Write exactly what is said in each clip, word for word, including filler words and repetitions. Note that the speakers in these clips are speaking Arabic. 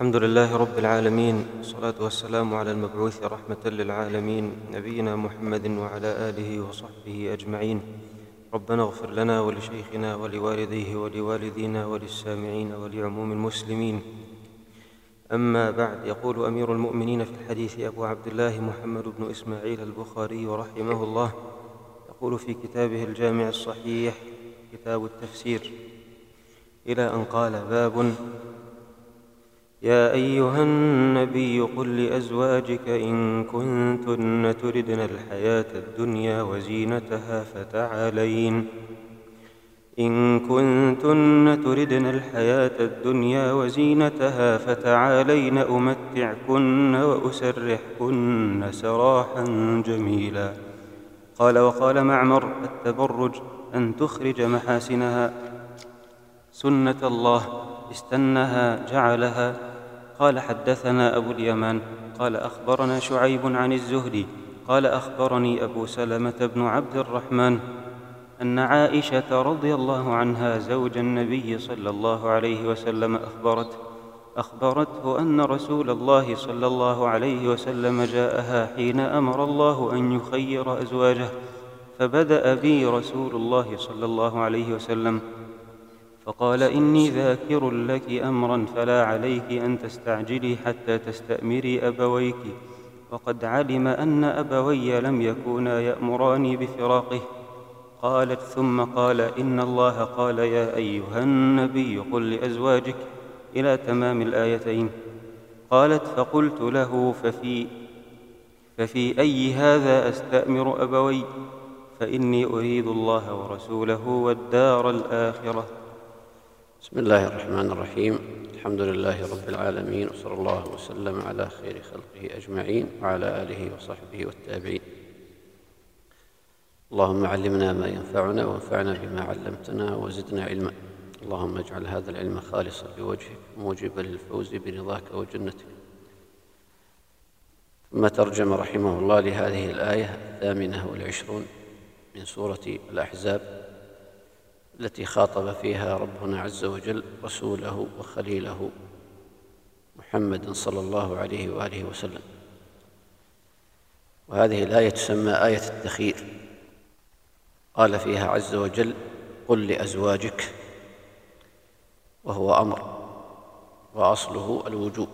الحمد لله رب العالمين، والصلاة والسلام على المبعوث رحمة للعالمين نبينا محمد وعلى آله وصحبه أجمعين. ربنا اغفر لنا ولشيخنا ولوالديه ولوالدينا وللسامعين ولعموم المسلمين. أما بعد، يقول أمير المؤمنين في الحديث أبو عبد الله محمد بن إسماعيل البخاري رحمه الله، يقول في كتابه الجامع الصحيح كتاب التفسير إلى أن قال: باب: يا أيها النبي قل لأزواجك إن كنتن تردن الحياة الدنيا وزينتها فتعالين إن كنتن تردن الحياة الدنيا وزينتها فتعالين أمتعكن وأسرحكن سراحا جميلا. قال: وقال معمر: التبرج أن تخرج محاسنها سنة الله استنها جعلها. قال: حدثنا أبو اليمان قال: أخبرنا شعيب عن الزهري قال: أخبرني أبو سلمة بن عبد الرحمن أن عائشة رضي الله عنها زوج النبي صلى الله عليه وسلم أخبرته أخبرته أن رسول الله صلى الله عليه وسلم جاءها حين أمر الله أن يخير أزواجه، فبدأ بي رسول الله صلى الله عليه وسلم فقال: إني ذاكر لك أمرا فلا عليك أن تستعجلي حتى تستأمري أبويك، وقد علم أن أبوي لم يكونا يأمراني بفراقه. قالت: ثم قال: إن الله قال: يا أيها النبي قل لأزواجك إلى تمام الآيتين. قالت: فقلت له: ففي, ففي أي هذا أستأمر أبوي؟ فإني أريد الله ورسوله والدار الآخرة. بسم الله الرحمن الرحيم. الحمد لله رب العالمين، وصلى الله وسلم على خير خلقه أجمعين وعلى آله وصحبه والتابعين. اللهم علمنا ما ينفعنا وانفعنا بما علمتنا وزدنا علما. اللهم اجعل هذا العلم خالصا لوجهك موجبا للفوز برضاك وجنتك. ثم ترجم رحمه الله لهذه الآية الثامنة والعشرون من سورة الأحزاب، التي خاطب فيها ربنا عز وجل رسوله وخليله محمد صلى الله عليه وآله وسلم. وهذه الآية تسمى آية التخيير. قال فيها عز وجل: قل لأزواجك، وهو أمر وأصله الوجوب،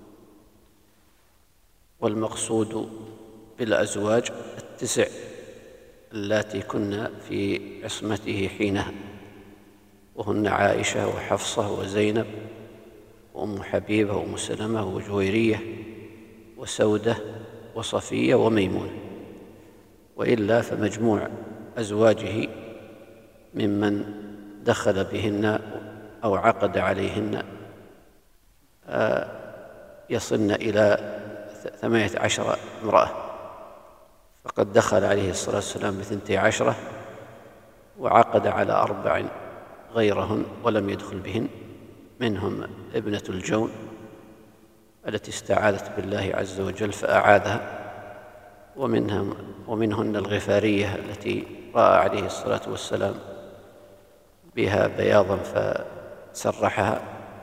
والمقصود بالأزواج التسع اللاتي كن في عصمته حينها، وهن عائشة وحفصة وزينب وأم حبيبة وأم سلمة وجويرية وسودة وصفية وميمونة. وإلا فمجموع أزواجه ممن دخل بهن أو عقد عليهن يصلن إلى ثمانية عشر امرأة، فقد دخل عليه الصلاة والسلام بثنتي عشرة وعقد على أربع غيرهن ولم يدخل بهن، منهم ابنة الجون التي استعاذت بالله عز وجل فأعاذها، ومنهم ومنهن الغفارية التي رأى عليه الصلاة والسلام بها بياضا فسرحها،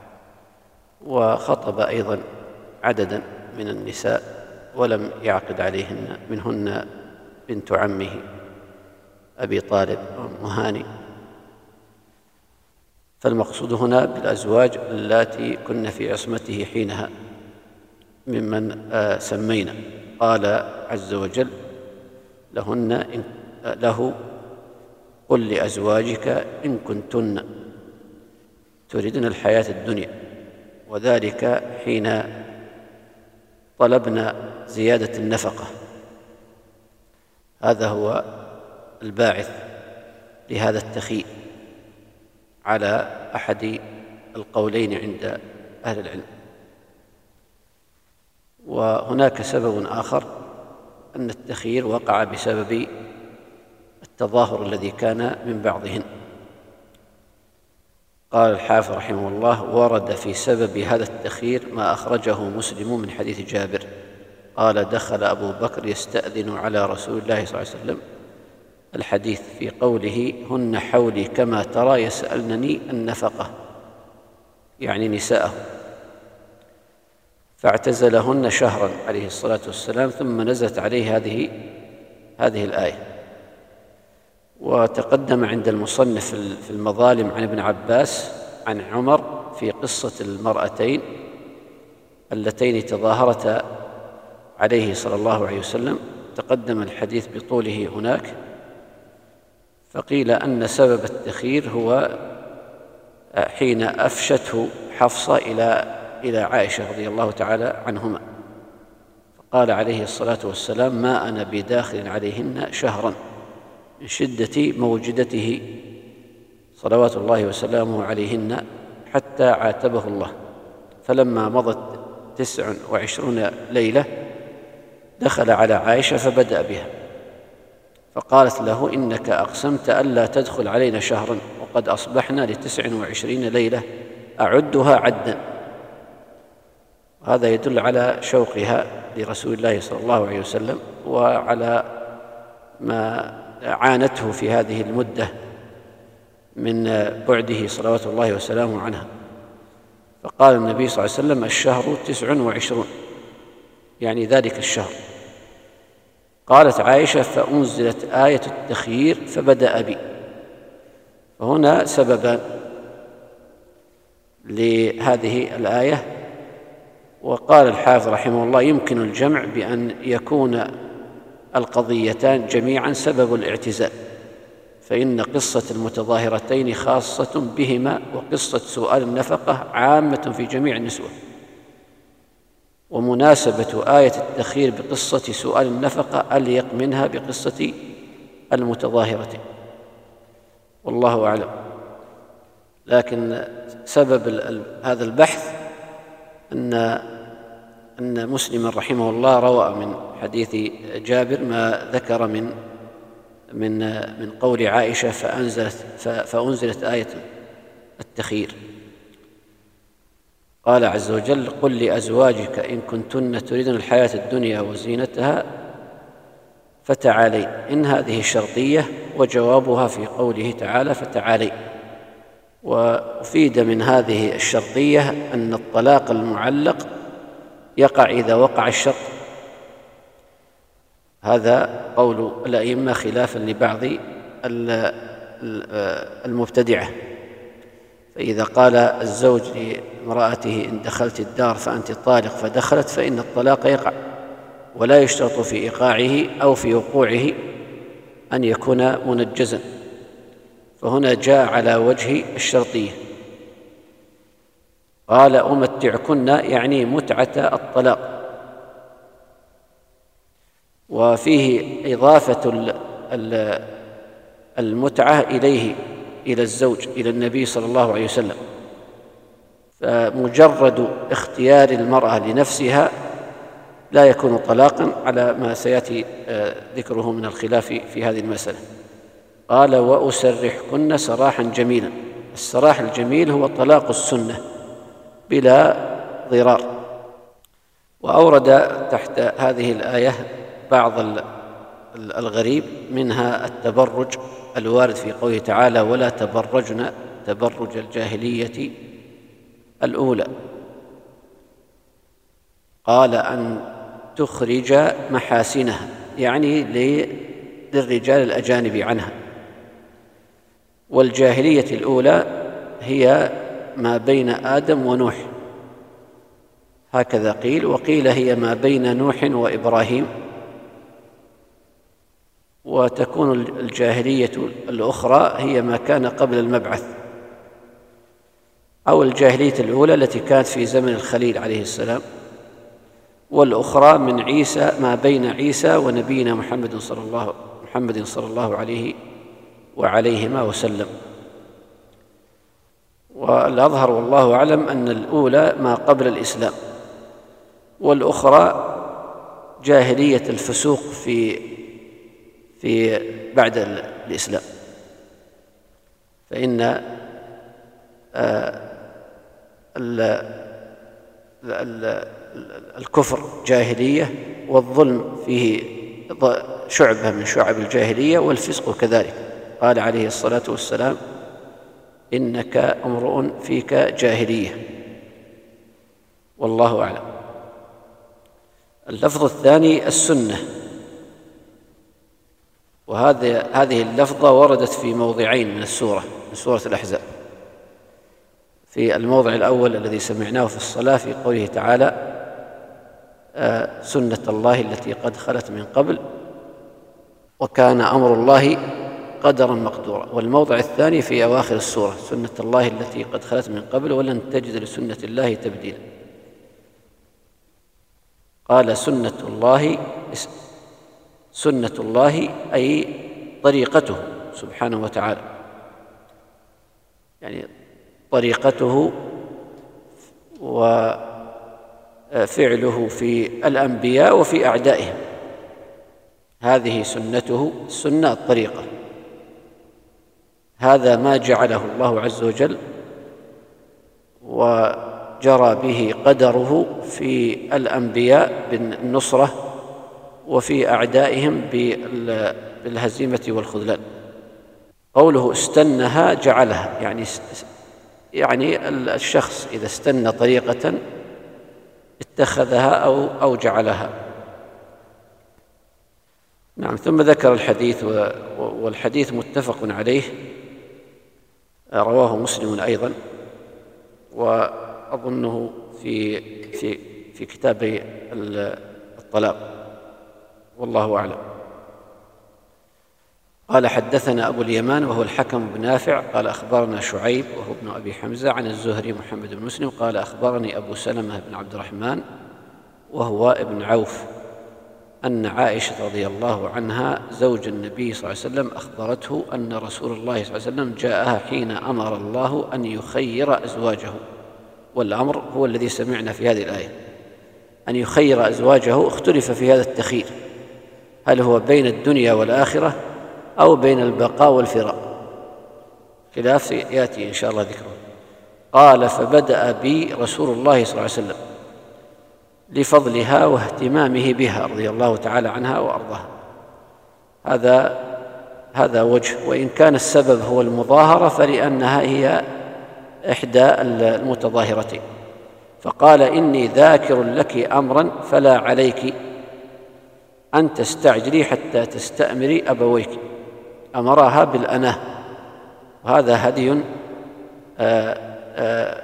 وخطب أيضا عددا من النساء ولم يعقد عليهن، منهن بنت عمه أبي طالب وأم هاني. فالمقصود هنا بالأزواج اللاتي كن في عصمته حينها ممن سمينا. قال عز وجل لهن إن له: قل لأزواجك إن كنتن تردن الحياة الدنيا، وذلك حين طلبنا زيادة النفقة. هذا هو الباعث لهذا التخيير على أحد القولين عند أهل العلم. وهناك سبب آخر، أن التخيير وقع بسبب التظاهر الذي كان من بعضهن. قال الحافظ رحمه الله: ورد في سبب هذا التخيير ما أخرجه مسلم من حديث جابر قال: دخل أبو بكر يستأذن على رسول الله صلى الله عليه وسلم. الحديث في قوله: هن حولي كما ترى يسألنني النفقة، يعني نساءه. فاعتزلهن شهرا عليه الصلاة والسلام، ثم نزلت عليه هذه هذه الآية. وتقدم عند المصنف في المظالم عن ابن عباس عن عمر في قصة المرأتين اللتين تظاهرتا عليه صلى الله عليه وسلم، تقدم الحديث بطوله هناك. فقيل أن سبب التخيير هو حين أفشته حفصة إلى إلى عائشة رضي الله تعالى عنهما، فقال عليه الصلاة والسلام: ما أنا بداخل عليهن شهرا، من شدة موجدته صلوات الله وسلامه عليهن، حتى عاتبه الله. فلما مضت تسع وعشرون ليلة دخل على عائشة فبدأ بها، فقالت له: إنك أقسمت ألا تدخل علينا شهرا، وقد أصبحنا لتسع وعشرين ليلة أعدها عدا. هذا يدل على شوقها لرسول الله صلى الله عليه وسلم، وعلى ما عانته في هذه المدة من بعده صلوات الله وسلامه عنها. فقال النبي صلى الله عليه وسلم: الشهر تسع وعشرون، يعني ذلك الشهر. قالت عائشة: فأنزلت آية التخيير فبدأ بي. فهنا سببان لهذه الآية. وقال الحافظ رحمه الله: يمكن الجمع بأن يكون القضيتان جميعا سبب الاعتزال، فإن قصة المتظاهرتين خاصة بهما، وقصة سؤال النفقة عامة في جميع النسوة. ومناسبة آية التخيير بقصة سؤال النفقة أليق منها بقصة المتظاهرتين، والله أعلم. لكن سبب هذا البحث أن أن مسلم رحمه الله روى من حديث جابر ما ذكر من من من قول عائشة: فأنزلت فأنزلت آية التخيير. قال عز وجل: قل لأزواجك إن كنتن تريدن الحياة الدنيا وزينتها فتعالين. إن هذه شرطية، وجوابها في قوله تعالى: فتعالين. وأفيد من هذه الشرطية أن الطلاق المعلق يقع إذا وقع الشرط. هذا قول الأئمة خلافا لبعض المبتدعة. فإذا قال الزوج لامرأته: إن دخلت الدار فأنت طالق، فدخلت، فإن الطلاق يقع، ولا يشترط في إيقاعه أو في وقوعه أن يكون منجزا. فهنا جاء على وجه الشرطية. قال: أمتعكن، يعني متعة الطلاق. وفيه إضافة المتعة إليه، إلى الزوج، إلى النبي صلى الله عليه وسلم. فمجرد اختيار المرأة لنفسها لا يكون طلاقا، على ما سيأتي ذكره من الخلاف في هذه المسألة. قال: وأسرحكن سراحا جميلا. السراح الجميل هو طلاق السنة بلا ضرار. وأورد تحت هذه الآية بعض الغريب، منها التبرج الوارد في قوله تعالى: ولا تبرجن تبرج الجاهلية الأولى. قال: أن تخرج محاسنها، يعني للرجال الأجانب عنها. والجاهلية الأولى هي ما بين آدم ونوح، هكذا قيل. وقيل هي ما بين نوح وإبراهيم. وتكون الجاهلية الأخرى هي ما كان قبل المبعث، أو الجاهلية الأولى التي كانت في زمن الخليل عليه السلام، والأخرى من عيسى، ما بين عيسى ونبينا محمد صلى الله محمد صلى الله عليه وعليهما وسلم. والأظهر والله أعلم أن الأولى ما قبل الإسلام، والأخرى جاهلية الفسوق في في بعد الإسلام. فإن الكفر جاهلية، والظلم فيه شعبة من شعب الجاهلية، والفسق كذلك. قال عليه الصلاة والسلام: إنك امرؤ فيك جاهلية. والله أعلم. اللفظ الثاني السنة، وهذه هذه اللفظة وردت في موضعين من السورة من سورة الأحزاب. في الموضع الأول الذي سمعناه في الصلاة في قوله تعالى سنة الله التي قد خلت من قبل وكان أمر الله قدرا مقدورا، والموضع الثاني في أواخر السورة سنة الله التي قد خلت من قبل ولن تجد لسنة الله تبديلا. قال سنة الله سنة الله أي طريقته سبحانه وتعالى، يعني طريقته وفعله في الأنبياء وفي أعدائهم، هذه سنته. السنة الطريقة، هذا ما جعله الله عز وجل وجرى به قدره في الأنبياء بالنصرة وفي أعدائهم بالهزيمة والخذلان. قوله استنها جعلها، يعني يعني الشخص إذا استنى طريقة اتخذها أو أو جعلها. نعم. ثم ذكر الحديث، والحديث متفق عليه، رواه مسلم أيضا، وأظنه في في في كتاب الطلاق، والله أعلم. قال حدثنا أبو اليمان وهو الحكم بن نافع قال أخبرنا شعيب وهو ابن أبي حمزة عن الزهري محمد بن مسلم قال أخبرني أبو سلمة بن عبد الرحمن وهو ابن عوف أن عائشة رضي الله عنها زوج النبي صلى الله عليه وسلم أخبرته أن رسول الله صلى الله عليه وسلم جاءها حين أمر الله أن يخير أزواجه، والأمر هو الذي سمعنا في هذه الآية، أن يخير أزواجه. اختلف في هذا التخيير، هل هو بين الدنيا والآخرة أو بين البقاء والفراق، خلاف يأتي إن شاء الله ذكره. قال فبدأ بي رسول الله صلى الله عليه وسلم لفضلها واهتمامه بها رضي الله تعالى عنها وأرضاها. هذا هذا وجه، وإن كان السبب هو المظاهرة فلأنها هي إحدى المتظاهرتين. فقال إني ذاكر لك أمرا فلا عليك أن تستعجلي حتى تستأمري أبويك. أمرها بالأناه، وهذا هدي آآ آآ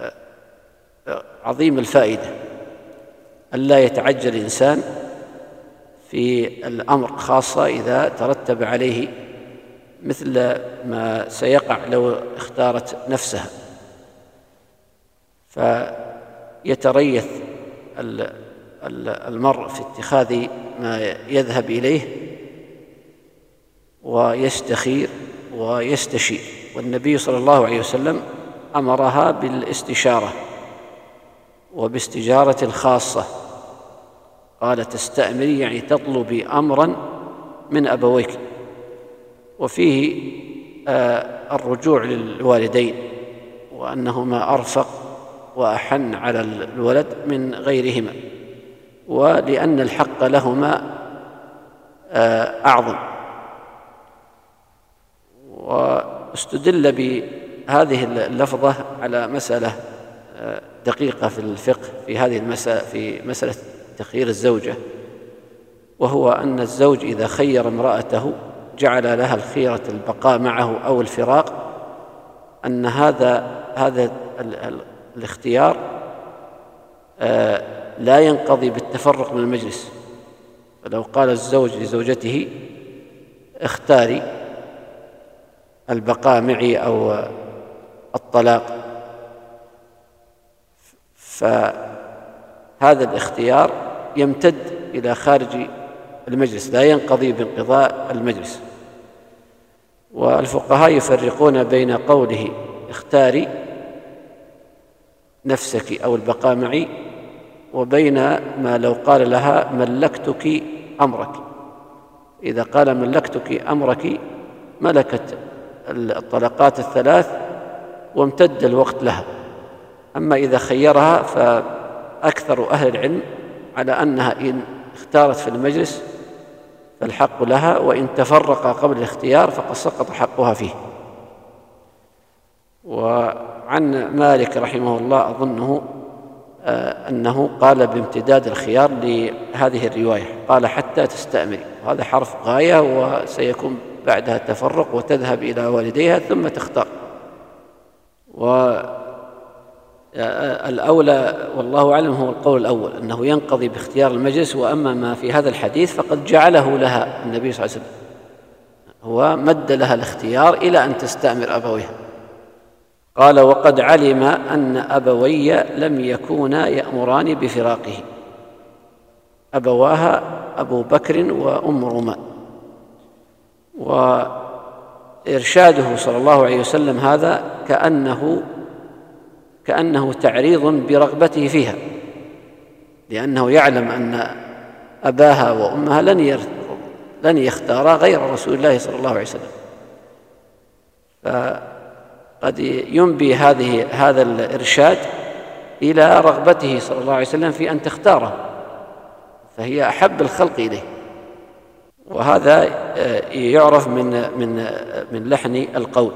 عظيم الفائدة، ألا يتعجل الإنسان في الأمر، خاصة إذا ترتب عليه مثل ما سيقع لو اختارت نفسها، فيتريث المرء في اتخاذ ما يذهب إليه ويستخير ويستشير. والنبي صلى الله عليه وسلم أمرها بالاستشارة وباستجارة خاصة، قال تستأمري يعني تطلبي أمرا من أبويك. وفيه آه الرجوع للوالدين وأنهما أرفق وأحن على الولد من غيرهما، ولأن الحق لهما آه أعظم. واستدل بهذه اللفظة على مسألة آه دقيقة في الفقه في هذه المسألة، في مسألة تخيير الزوجة، وهو أن الزوج إذا خير امرأته جعل لها الخيرة البقاء معه أو الفراق، أن هذا هذا الاختيار لا ينقضي بالتفرق من المجلس. فلو قال الزوج لزوجته اختاري البقاء معي أو الطلاق، فهذا الاختيار يمتد إلى خارج المجلس، لا ينقضي بانقضاء المجلس. والفقهاء يفرقون بين قوله اختاري نفسك أو البقاء معي، وبين ما لو قال لها ملكتك أمرك. إذا قال ملكتك أمرك ملكت الطلقات الثلاث وامتد الوقت لها. أما إذا خيرها فأكثر أهل العلم على أنها إن اختارت في المجلس فالحق لها، وإن تفرق قبل الاختيار فقد سقط حقها فيه. وعن مالك رحمه الله أظنه أنه قال بامتداد الخيار لهذه الرواية، قال حتى تستأمري، وهذا حرف غاية وسيكون بعدها تفرق وتذهب إلى والديها ثم تختار. والأولى والله أعلم هو القول الأول، أنه ينقضي باختيار المجلس. وأما ما في هذا الحديث فقد جعله لها النبي صلى الله عليه وسلم، هو مد لها الاختيار إلى أن تستأمر أبويها. قال وقد علم أن أبوي لم يكونا يأمران بفراقه، أبواها أبو بكر وأم رومان. وإرشاده صلى الله عليه وسلم هذا كأنه كأنه تعريض برغبته فيها، لأنه يعلم أن أباها وأمها لن لن يختارا غير رسول الله صلى الله عليه وسلم، فقد ينبي هذه هذا الإرشاد إلى رغبته صلى الله عليه وسلم في أن تختاره، فهي أحب الخلق إليه. وهذا يعرف من من من لحن القول.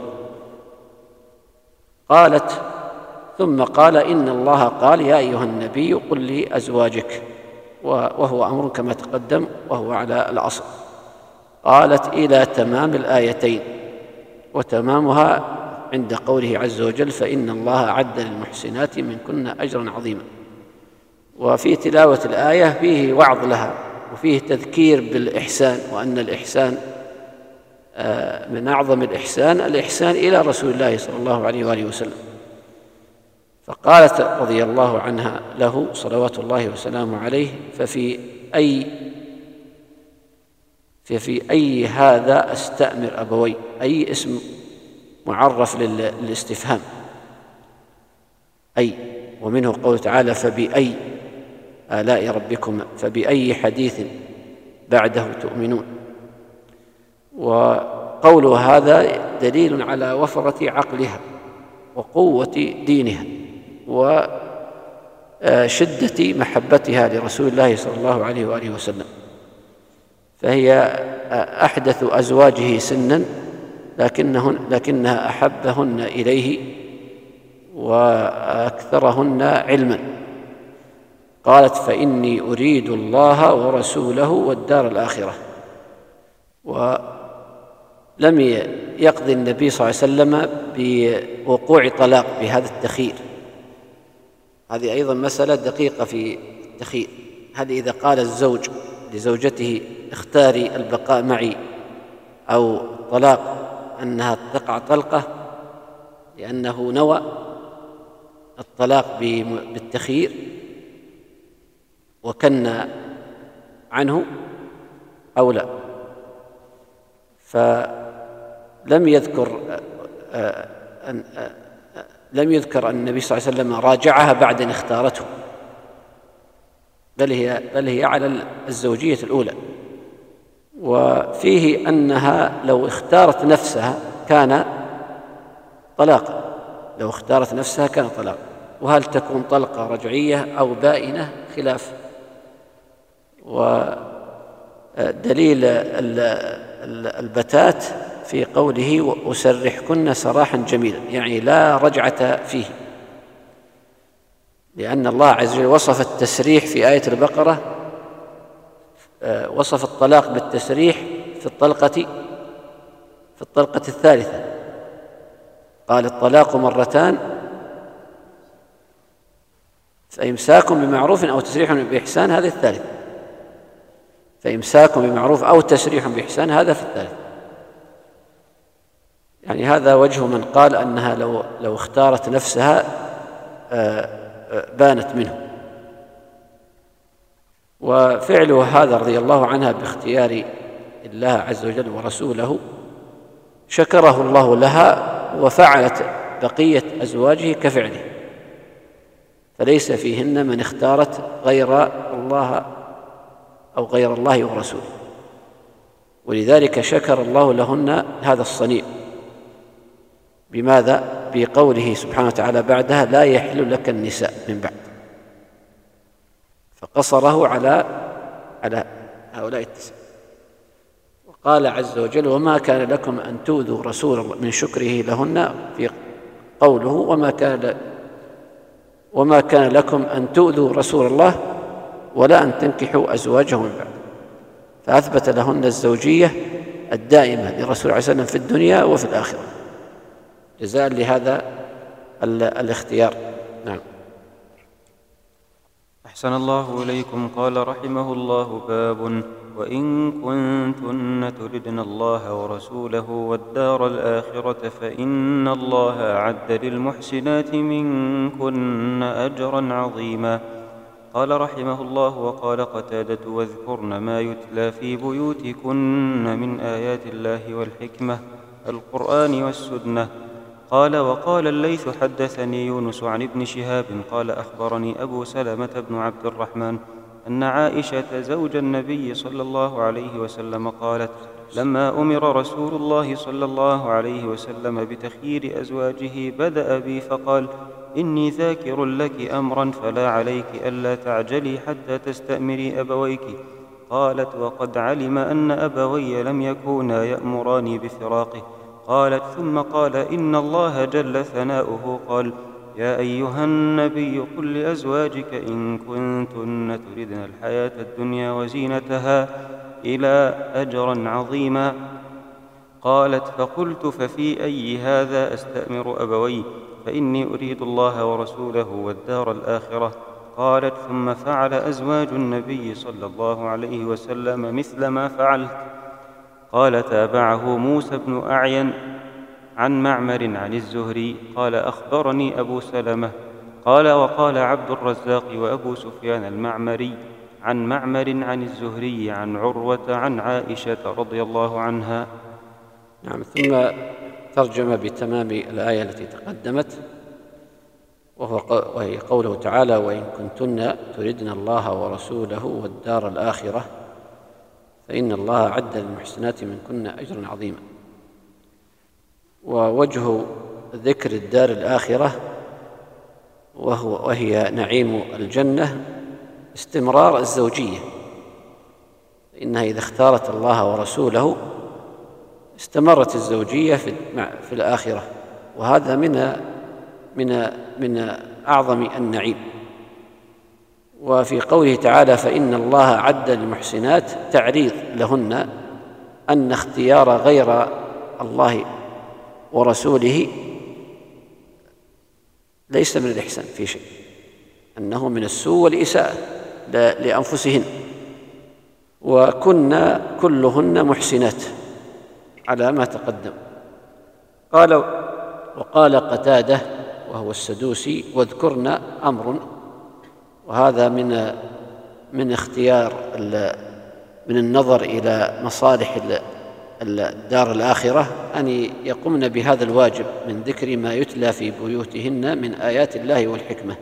قالت ثم قال إن الله قال يا أيها النبي قل لأزواجك، وهو أمر كما تقدم وهو على الأصل. قالت إلى تمام الآيتين، وتمامها عند قوله عز وجل فإن الله أعد للمحسنات منكن أجرا عظيما. وفي تلاوة الآية فيه وعظ لها، وفيه تذكير بالإحسان، وأن الإحسان من أعظم الإحسان الإحسان إلى رسول الله صلى الله عليه وآله وسلم. فقالت رضي الله عنها له صلوات الله وسلامه عليه ففي أي ففي أي هذا أستأمر أبوي، أي اسم معرف للاستفهام أي، ومنه قوله تعالى فبأي آلاء ربكم، فبأي حديث بعده تؤمنون. وقوله هذا دليل على وفرة عقلها وقوة دينها وشدة محبتها لرسول الله صلى الله عليه وآله وسلم، فهي أحدث أزواجه سنا لكنهن لكنها أحبهن إليه وأكثرهم علما. قالت فإني أريد الله ورسوله والدار الآخرة. ولم يقضي النبي صلى الله عليه وسلم بوقوع طلاق بهذا التخيير، هذه أيضا مسألة دقيقة في التخيير. هل إذا قال الزوج لزوجته اختاري البقاء معي أو طلاق أنها تقع طلقة لأنه نوى الطلاق بالتخيير وكن عنه أو لا؟ فلم يذكر أن لم يذكر أن النبي صلى الله عليه وسلم راجعها بعد أن اختارته، بل هي بل هي على الزوجية الأولى. وفيه أنها لو اختارت نفسها كان طلاقا، لو اختارت نفسها كان طلاقا. وهل تكون طلقة رجعية أو بائنة خلاف. ودليل البتات في قوله وأسرحكن سراحا جميلا، يعني لا رجعة فيه، لأن الله عز وجل وصف التسريح في آية البقرة، وصف الطلاق بالتسريح في الطلقة في الطلقة الثالثة، قال الطلاق مرتان فإمساك بمعروف أو تسريح بإحسان، هذا الثالث، فإمساك بمعروف أو تسريح بإحسان هذا في الثالث. يعني هذا وجه من قال أنها لو لو اختارت نفسها بانت منه. وفعله هذا رضي الله عنها باختيار الله عز وجل ورسوله شكره الله لها، وفعلت بقية أزواجه كفعله، فليس فيهن من اختارت غير الله أو غير الله ورسوله، ولذلك شكر الله لهن هذا الصنيع. بماذا؟ بقوله سبحانه وتعالى بعدها لا يحل لك النساء من بعد، فقصره على على هؤلاء التسع. وقال عز وجل وما كان لكم أن تؤذوا رسول الله من شكره لهن، في قوله وما كان وما كان لكم أن تؤذوا رسول الله ولا أن تنكحوا أزواجه من بعد. فأثبت لهن الزوجية الدائمة للرسول عليه السلام في الدنيا وفي الآخرة جزاء لهذا الاختيار. نعم. أحسن الله إليكم. قال رحمه الله: باب: وإن كنتن تردن الله ورسوله والدار الآخرة فإن الله أعد للمحسنات منكن أجرا عظيما. قال رحمه الله: وقال قتادة: واذكرن ما يتلى في بيوتكن من آيات الله والحكمة القرآن والسنة. قال: وقال الليث: حدثني يونس عن ابن شهاب قال: أخبرني أبو سلمة بن عبد الرحمن أن عائشة زوج النبي صلى الله عليه وسلم قالت: لما أمر رسول الله صلى الله عليه وسلم بتخيير أزواجه بدأ بي فقال: إني ذاكر لك أمرا فلا عليك ألا تعجلي حتى تستأمري أبويك. قالت: وقد علم أن أبوي لم يكونا يأمراني بفراقه. قالت: ثم قال: إن الله جل ثناؤه قال: يا أيها النبي قل لأزواجك إن كنتن تردن الحياة الدنيا وزينتها إلى أجرا عظيما. قالت: فقلت: ففي أي هذا أستأمر أبوي؟ فإني أريد الله ورسوله والدار الآخرة. قالت: ثم فعل أزواج النبي صلى الله عليه وسلم مثل ما فعلت. قال: تابعه موسى بن أعين عن معمر عن الزهري قال: أخبرني أبو سلمة قال: وقال عبد الرزاق وأبو سفيان المعمري عن معمر عن الزهري عن عروة عن عائشة رضي الله عنها. نعم. ثم ترجم بتمام الآية التي تقدمت، وهي قوله تعالى: وإن كنتن تردن الله ورسوله والدار الآخرة فإن الله أعد للمحسنات منكن أجرا عظيما. ووجه ذكر الدار الآخرة وهو وهي نعيم الجنة استمرار الزوجية، إنها إذا اختارت الله ورسوله استمرت الزوجية في في الآخرة، وهذا من من من أعظم النعيم. وفي قوله تعالى: فإن الله أعد للمحسنات تعريض لهن أن اختيار غير الله ورسوله ليس من الإحسان في شيء، أنه من السوء والإساءة لأنفسهن، وكن كلهن محسنات على ما تقدم. قال وقال قتادة وهو السدوسي: واذكرن أمر، وهذا من من اختيار من النظر إلى مصالح الدار الآخرة أن يقمن بهذا الواجب من ذكر ما يتلى في بيوتهن من آيات الله والحكمة.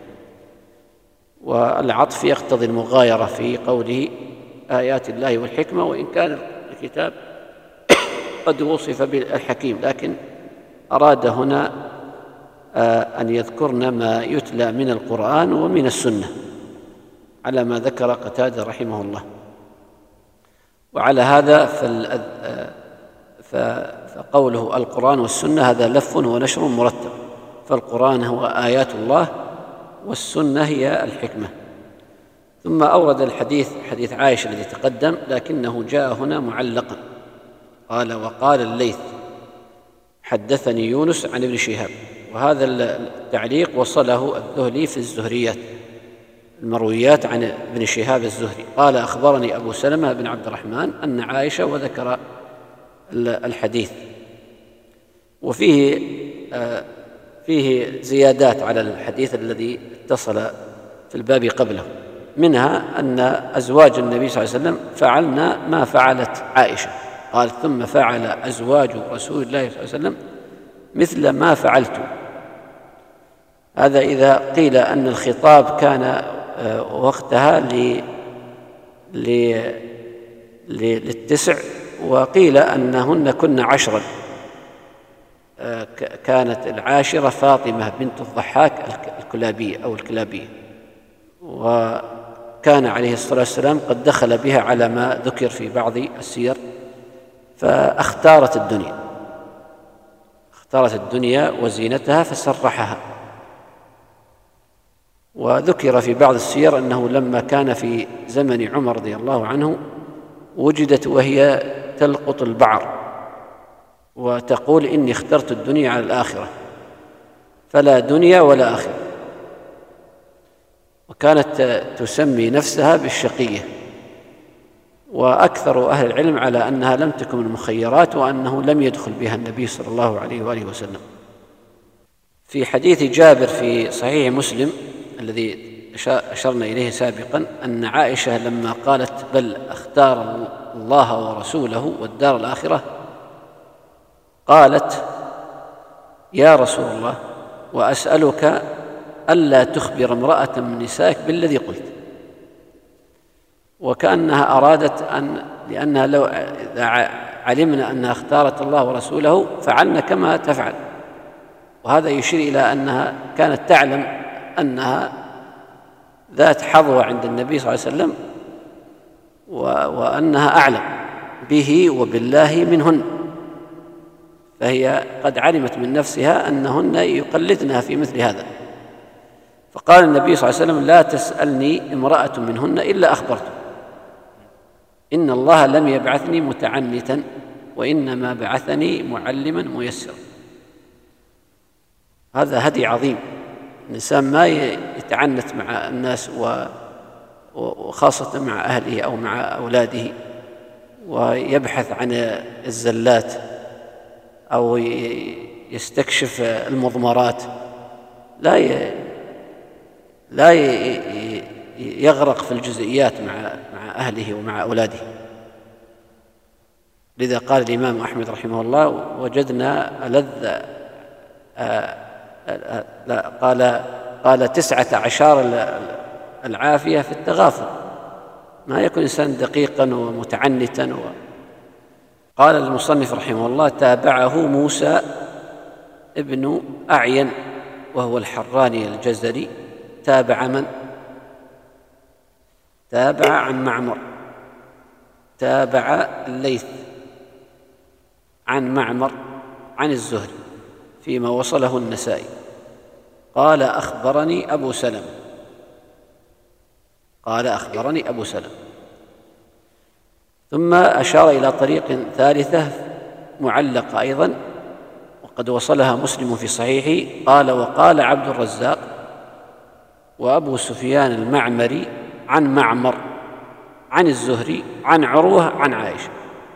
والعطف يقتضي المغايرة في قوله آيات الله والحكمة، وإن كان الكتاب قد وصف بالحكيم، لكن أراد هنا أن يذكرن ما يتلى من القرآن ومن السنة على ما ذكر قتادة رحمه الله. وعلى هذا فقوله القرآن والسنة هذا لف ونشر مرتب، فالقرآن هو آيات الله والسنة هي الحكمة. ثم أورد الحديث حديث عائشة الذي تقدم، لكنه جاء هنا معلقا. قال: وقال الليث: حدثني يونس عن ابن شهاب. وهذا التعليق وصله الذهلي في الزهريات المرويات عن ابن شهاب الزهري قال: أخبرني أبو سلمة بن عبد الرحمن أن عائشة، وذكر الحديث. وفيه فيه زيادات على الحديث الذي اتصل في الباب قبله، منها أن أزواج النبي صلى الله عليه وسلم فعلنا ما فعلت عائشة. قال: ثم فعل أزواج رسول الله صلى الله عليه وسلم مثل ما فعلت. هذا إذا قيل أن الخطاب كان وقتها للتسع، وقيل أنهن كن عشرا. كانت العاشرة فاطمة بنت الضحاك الكلابية أو الكلابية، وكان عليه الصلاة والسلام قد دخل بها على ما ذكر في بعض السير، فاختارت الدنيا اختارت الدنيا وزينتها فسرحها. وذكر في بعض السير أنه لما كان في زمن عمر رضي الله عنه وجدت وهي تلقط البعر وتقول إني اخترت الدنيا على الآخرة فلا دنيا ولا آخرة، وكانت تسمي نفسها بالشقية، وأكثر أهل العلم على أنها لم تكن من المخيرات وأنه لم يدخل بها النبي صلى الله عليه وآله وسلم. في حديث جابر في صحيح مسلم الذي أشرنا إليه سابقا أن عائشة لما قالت بل اختار الله ورسوله والدار الآخرة قالت يا رسول الله وأسألك ألا تخبر امرأة من نسائك بالذي قلت، وكأنها أرادت أن لأنها لو علمنا أنها اختارت الله ورسوله فعلنا كما تفعل، وهذا يشير إلى أنها كانت تعلم أنها ذات حظوة عند النبي صلى الله عليه وسلم وأنها أعلم به وبالله منهن، فهي قد علمت من نفسها أنهن يقلدنها في مثل هذا، فقال النبي صلى الله عليه وسلم لا تسألني امرأة منهن إلا أخبرته، إن الله لم يبعثني متعنتا وإنما بعثني معلما ميسرا. هذا هدي عظيم، الإنسان ما يتعنت مع الناس وخاصة مع أهله أو مع أولاده ويبحث عن الزلات أو يستكشف المضمرات، لا لا يغرق في الجزئيات مع مع أهله ومع أولاده. لذا قال الإمام أحمد رحمه الله وجدنا ألذ لا قال قال تسعة عشر العافية في التغافل، ما يكون إنسان دقيقا ومتعنتا و... قال المصنف رحمه الله تابعه موسى ابن أعين وهو الحراني الجزري، تابع من؟ تابع عن معمر، تابع الليث عن معمر عن الزهري فيما وصله النسائي، قال أخبرني أبو سلمة، قال أخبرني أبو سلمة، ثم أشار إلى طريق ثالثة معلقة أيضا وقد وصلها مسلم في صحيحه، قال وقال عبد الرزاق وأبو سفيان المعمري عن معمر عن الزهري عن عروة عن عائشة.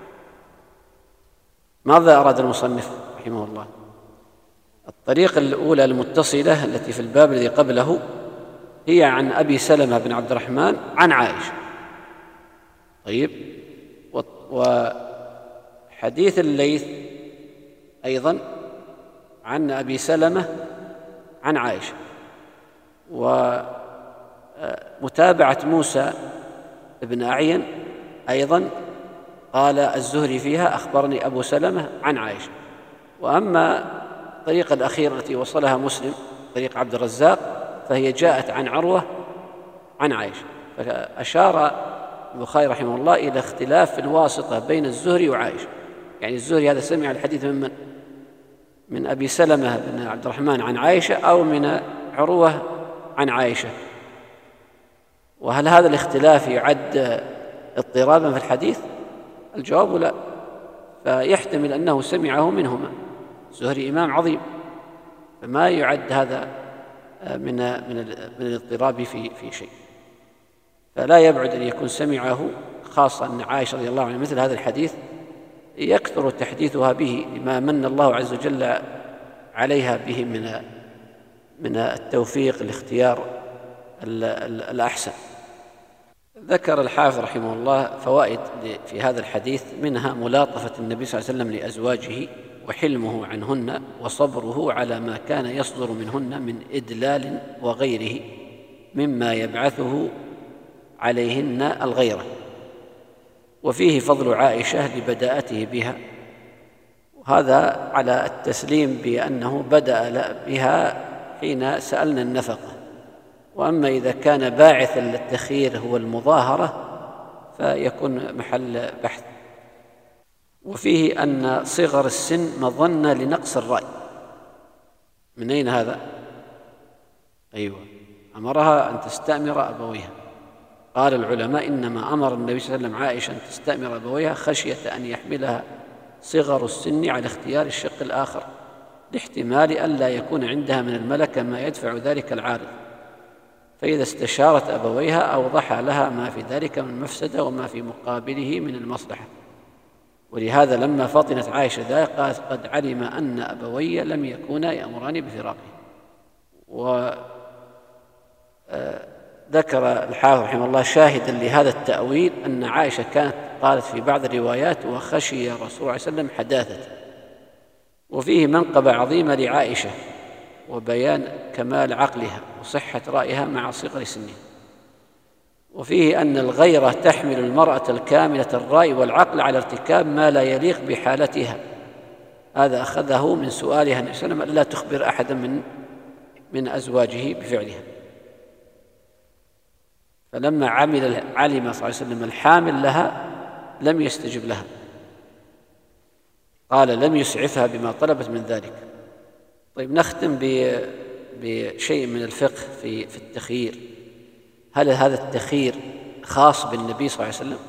ماذا أراد المصنف رحمه الله؟ الطريقة الأولى المتصلة التي في الباب الذي قبله هي عن أبي سلمة بن عبد الرحمن عن عائشة. طيب، وحديث الليث أيضا عن أبي سلمة عن عائشة، ومتابعة موسى بن أعين أيضا قال الزهري فيها أخبرني أبو سلمة عن عائشة. وأما الطريقة الأخيرة التي وصلها مسلم طريق عبد الرزاق فهي جاءت عن عروة عن عائشة، فأشار البخاري رحمه الله إلى اختلاف في الواسطة بين الزهري وعائشة، يعني الزهري هذا سمع الحديث من من؟ من أبي سلمة بن عبد الرحمن عن عائشة أو من عروة عن عائشة. وهل هذا الاختلاف يعد اضطرابا في الحديث؟ الجواب لا، فيحتمل أنه سمعه منهما، الزهري إمام عظيم، فما يعد هذا من من من الاضطراب في في شيء، فلا يبعد أن يكون سمعه، خاصة أن عائشة رضي الله عنها مثل هذا الحديث يكثر تحديثها به لما من الله عز وجل عليها به من من التوفيق لاختيار الأحسن. ذكر الحافظ رحمه الله فوائد في هذا الحديث، منها ملاطفة النبي صلى الله عليه وسلم لأزواجه وحلمه عنهن وصبره على ما كان يصدر منهن من إدلال وغيره مما يبعثه عليهن الغيرة، وفيه فضل عائشة لبداءته بها، وهذا على التسليم بأنه بدأ بها حين سألنا النفقة، وأما إذا كان باعث للتخيير هو المظاهرة فيكون محل بحث. وفيه أن صغر السن مظنة لنقص الرأي. من أين هذا؟ أيوة، أمرها أن تستأمر أبويها. قال العلماء إنما أمر النبي صلى الله عليه وسلم عائشة أن تستأمر أبويها خشية أن يحملها صغر السن على اختيار الشق الآخر، لاحتمال أن لا يكون عندها من الملكة ما يدفع ذلك العارض، فإذا استشارت أبويها أوضح لها ما في ذلك من المفسدة وما في مقابله من المصلحة. ولهذا لما فطنت عائشة ذلك قالت قد علم أن أبوي لم يكونا يأمران بفراقه. وذكر الحافظ رحمه الله شاهدا لهذا التأويل أن عائشة كانت قالت في بعض الروايات وخشي الرسول صلى الله عليه وسلم حداثة. وفيه منقبة عظيمة لعائشة وبيان كمال عقلها وصحة رأيها مع صغر سنها. وفيه أن الغيرة تحمل المرأة الكاملة الرأي والعقل على ارتكاب ما لا يليق بحالتها. هذا أخذه من سؤالها النبي صلى الله عليه وسلم ألا تخبر أحدا من من أزواجه بفعلها. فلما عمل علم صلى الله عليه وسلم الحامل لها لم يستجب لها، قال لم يسعفها بما طلبت من ذلك. طيب نختم بشيء من الفقه في في التخيير. هل هذا التخيير خاص بالنبي صلى الله عليه وسلم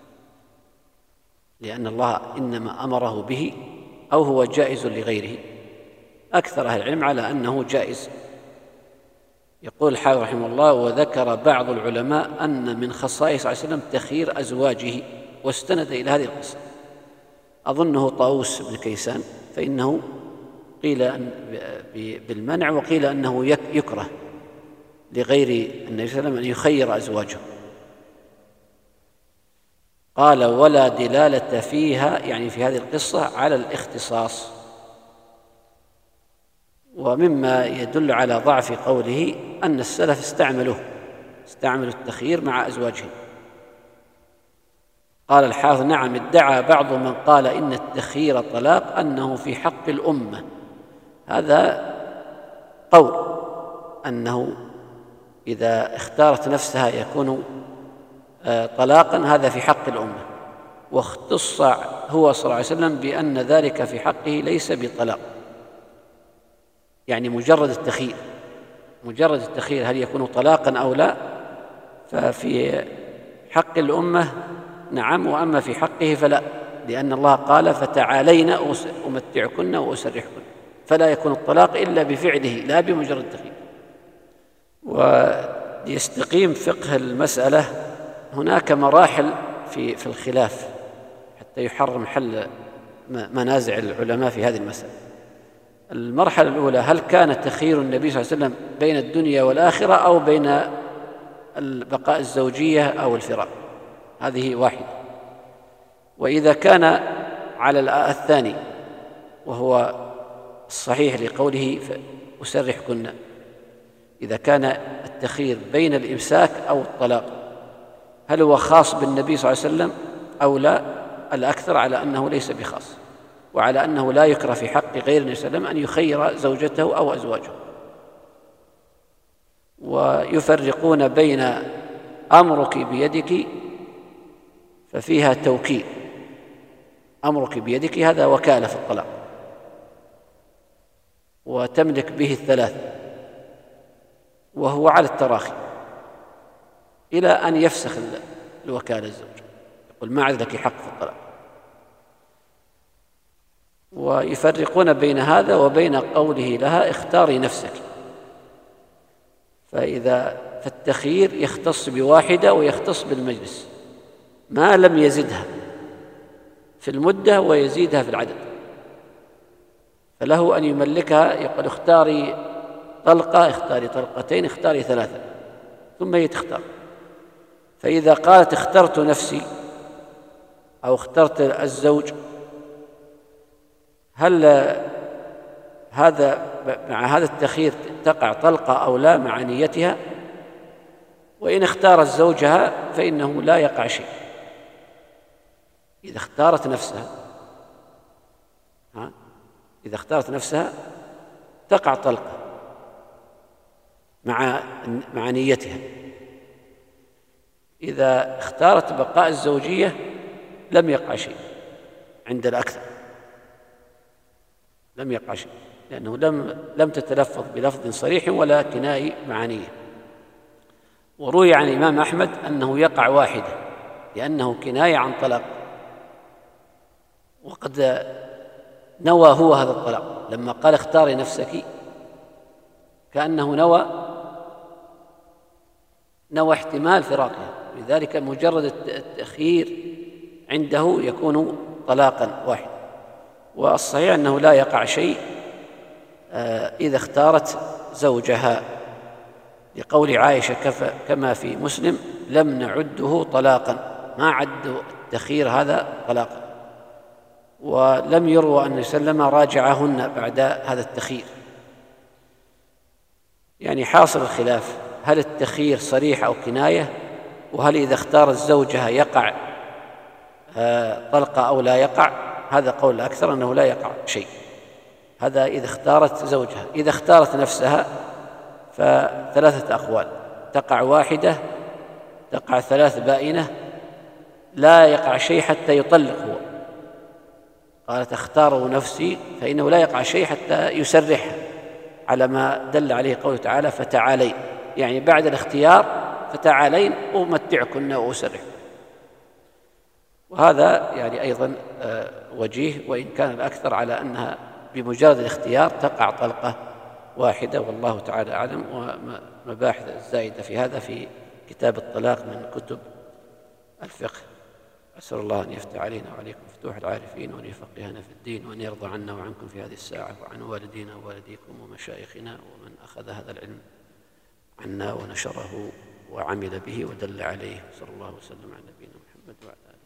لأن الله إنما أمره به، أو هو جائز لغيره؟ أكثر أهل العلم على أنه جائز. يقول الحافظ رحمه الله وذكر بعض العلماء أن من خصائص صلى الله عليه وسلم تخيير أزواجه، واستند إلى هذه القصة. أظنه طاووس بن كيسان، فإنه قيل بالمنع وقيل أنه يكره لغير النبي صلى الله عليه وسلم أن يخير أزواجه. قال ولا دلالة فيها، يعني في هذه القصة، على الاختصاص. ومما يدل على ضعف قوله أن السلف استعملوه استعملوا التخيير مع أزواجهم. قال الحافظ نعم ادعى بعض من قال إن التخيير طلاق أنه في حق الأمة. هذا قول أنه إذا اختارت نفسها يكون طلاقا، هذا في حق الأمة. واختص هو صلى الله عليه وسلم بأن ذلك في حقه ليس بطلاق، يعني مجرد التخيير مجرد التخيير هل يكون طلاقا أو لا، ففي حق الأمة نعم، وأما في حقه فلا، لأن الله قال فتعالين أمتعكن وأسرحكن، فلا يكون الطلاق إلا بفعله لا بمجرد التخيير. وليستقيم فقه المسألة هناك مراحل في في الخلاف حتى يحرم حل منازع العلماء في هذه المسألة. المرحلة الأولى هل كان تخيير النبي صلى الله عليه وسلم بين الدنيا والآخرة أو بين البقاء الزوجية أو الفراق؟ هذه واحدة. وإذا كان على الثاني وهو الصحيح لقوله أسرحكن، إذا كان التخيير بين الإمساك أو الطلاق هل هو خاص بالنبي صلى الله عليه وسلم أو لا؟ الأكثر على أنه ليس بخاص، وعلى أنه لا يكره في حق غير النبي صلى الله عليه وسلم أن يخير زوجته أو أزواجه. ويفرقون بين أمرك بيدك ففيها توكيل، أمرك بيدك هذا وكالة في الطلاق، وتملك به الثلاث وهو على التراخي إلى أن يفسخ الوكالة الزوج، يقول ما عاد لك حق في الطلاق. ويفرقون بين هذا وبين قوله لها اختاري نفسك، فإذا فالتخيير يختص بواحدة ويختص بالمجلس ما لم يزدها في المدة ويزيدها في العدد، فله أن يملكها يقول اختاري طلقة، اختاري طلقتين، اختاري ثلاثة، ثم هي تختار. فإذا قالت اخترت نفسي أو اخترت الزوج، هل هذا مع هذا التخيير تقع طلقة أو لا مع نيتها؟ وإن اختارت زوجها فإنه لا يقع شيء. إذا اختارت نفسها ها إذا اختارت نفسها تقع طلقة مع مع نيتها. إذا اختارت بقاء الزوجية لم يقع شيء عند الأكثر، لم يقع شيء، لأنه لم لم تتلفظ بلفظ صريح ولا كنائي مع نية. وروي عن الإمام أحمد أنه يقع واحدة لأنه كناية عن طلاق، وقد نوى هو هذا الطلاق لما قال اختاري نفسك، كأنه نوى نوى احتمال فراقها، لذلك مجرد التأخير عنده يكون طلاقا واحدا. والصحيح أنه لا يقع شيء إذا اختارت زوجها، لقول عائشة كما في مسلم: لم نعده طلاقا، ما عد التأخير هذا طلاقا. ولم يروى أن سلم راجعهن بعد هذا التأخير. يعني حاصل الخلاف هل التأخير صريح أو كناية، وهل إذا اختارت زوجها يقع طلقة أو لا يقع. هذا قول الأكثر أنه لا يقع شيء، هذا إذا اختارت زوجها. إذا اختارت نفسها فثلاثة أقوال: تقع واحدة، تقع ثلاث بائنة، لا يقع شيء حتى يطلق هو. قالت: اختار نفسي، فإنه لا يقع شيء حتى يسرحها، على ما دل عليه قوله تعالى: فتعالين، يعني بعد الاختيار فتعالين أمتعكن وأسرحكن. وهذا يعني أيضا وجيه، وإن كان الأكثر على أنها بمجرد الاختيار تقع طلقة واحدة، والله تعالى أعلم. ومباحث الزائدة في هذا في كتاب الطلاق من كتب الفقه. أسأل الله أن يفتح علينا وعليكم فتوح العارفين، وأن يفقهنا في الدين، وأن يرضى عنا وعنكم في هذه الساعة، وعن والدينا ووالديكم ومشايخنا ومن أخذ هذا العلم عنا ونشره وعمل به ودل عليه. صلى الله وسلم على نبينا محمد وعلى آله.